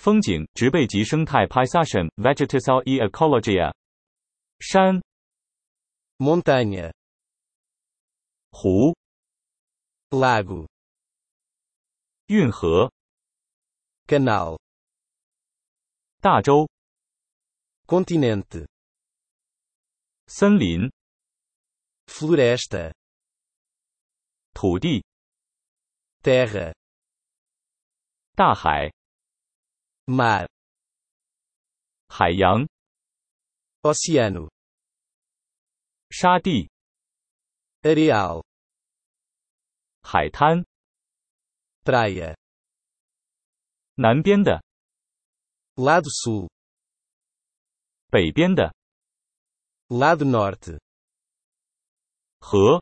风景，植被及生态 paisagem, vegetação e ecologia. 山 montanha, 湖 lago, 运河 canal, 大洲 continente, 森林 floresta, 土地 terra, 大海 mar, 海洋 oceano, 沙地 areal, 海滩 praia, 南边的 lado sul, 北边的 lado norte, 河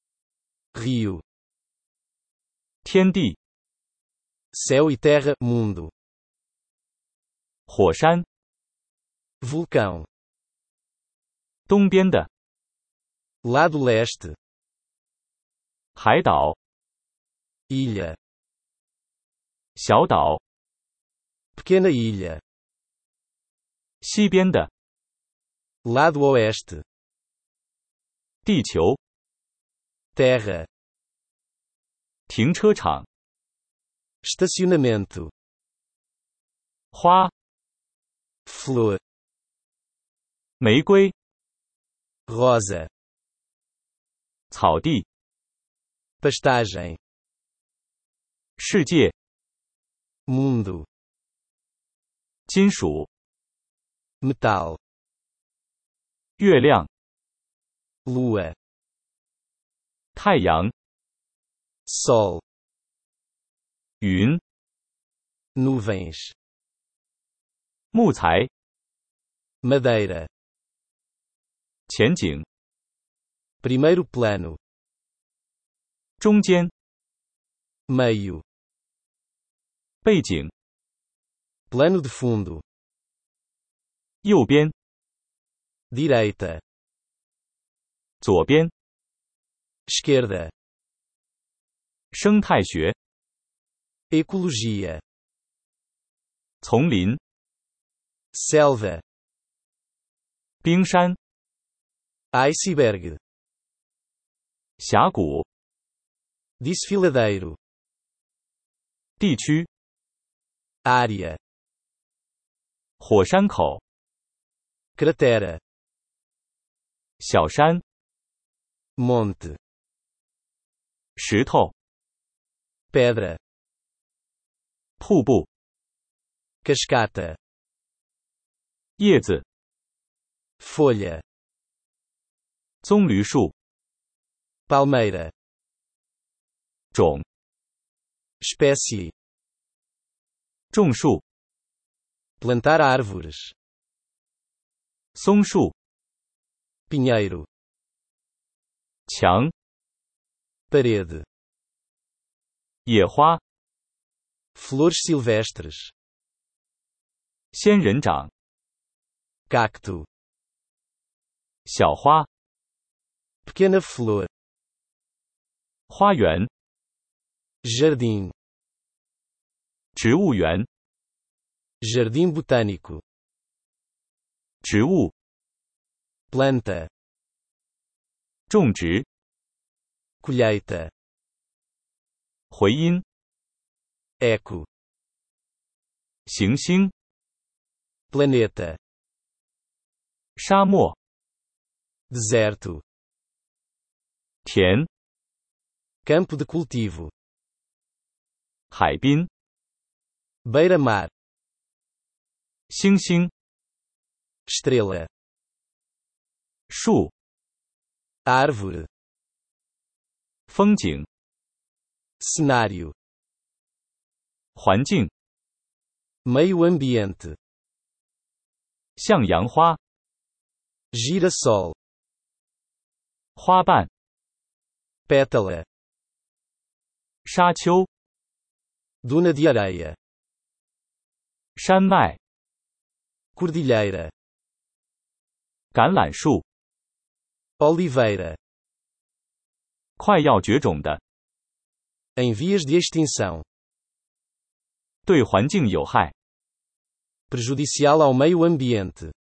rio, 天地 céu e terra, mundo, 火山 vulcão, 东边的 lado leste, 海岛 ilha, 小岛 pequena ilha, 西边的 lado oeste, 地球 terra, 停车场 estacionamento, 花 flor, 玫瑰 rosa, 草地 pastagem, 世界 mundo, 金属 metal, 月亮 lua, 太阳 sol, 云 nuvens, 木材 madeira, 前景 primeiro plano, 中间 meio, 背景 plano de fundo, 右边 direita, 左边 esquerda, 生态学 ecologia, 丛林 selva, 冰山 iceberg, 峡谷 desfiladeiro, 地区 área, 火山口 cratera, 小山 monte, 石头 pedra, 瀑布 cascata, 叶子 folha, 棕榈树 palmeira, 种 espécie, 种树 plantar árvores, 松树 pinheiro, 墙 parede, 野花 flores silvestres, 仙人掌 cacto, 小花 pequena flor, 花园 jardim, 植物园 jardim botânico, 植物 planta, 种植 colheita, 回音 eco, 行星 planeta, 沙漠 deserto, 田 campo de cultivo, 海滨 beira-mar, 星星 estrela, 树 árvore, 风景 cenário, 环境 meio ambiente, 向阳花 girassol, 花瓣 pétala, 沙丘 duna de areia, 山脉 cordilheira, 橄榄树 oliveira, 快要绝种的 em vias de extinção, 对环境有害 prejudicial ao meio ambiente,